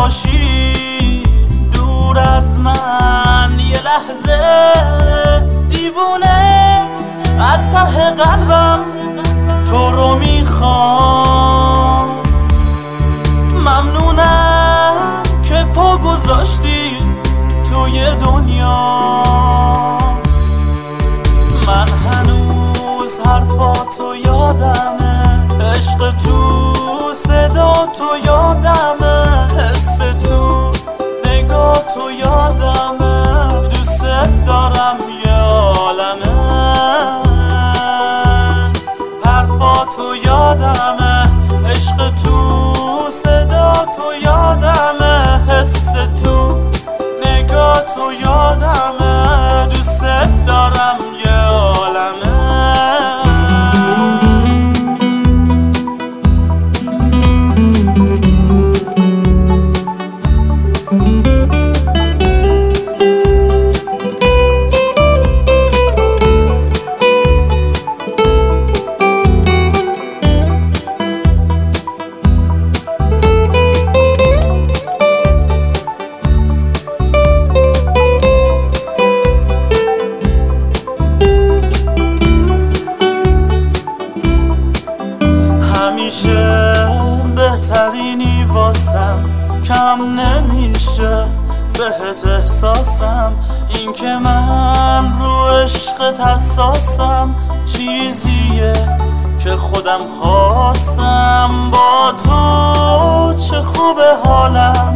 باشی دور از من یه لحظه، دیوونه از ته قلبم تو رو میخوام. ممنونم که پا گذاشتی توی دنیا. من هنوز حرفاتو یادمه، عشق تو صدا تو یادمه، حس تو نگاه تو یادمه، دوست دارم یه عالمه. حرفاتو یادمه، عشق تو صدا تو یادمه، حس تو نگاه تو یادمه، دوست دارم یه عالمه. همیشه بهترینی واسم، کم نمیشه بهت احساسم. این که من رو عشقت حساسم، چیزیه که خودم خواستم. با تو چه خوبه حالم،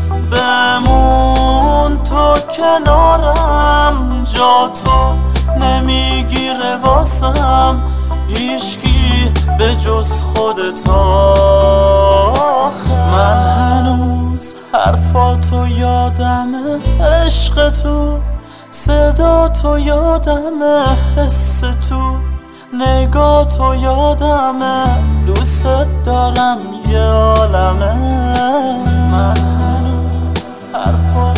بمون تو کنارم، جا تو نمیگیره واسم هیچکی به جز خودت. من هنوز حرفاتو یادمه، عشق تو صدا تو یادمه، حس تو نگاه تو یادمه، دوست دارم یه عالمه. من هنوز حرفاتو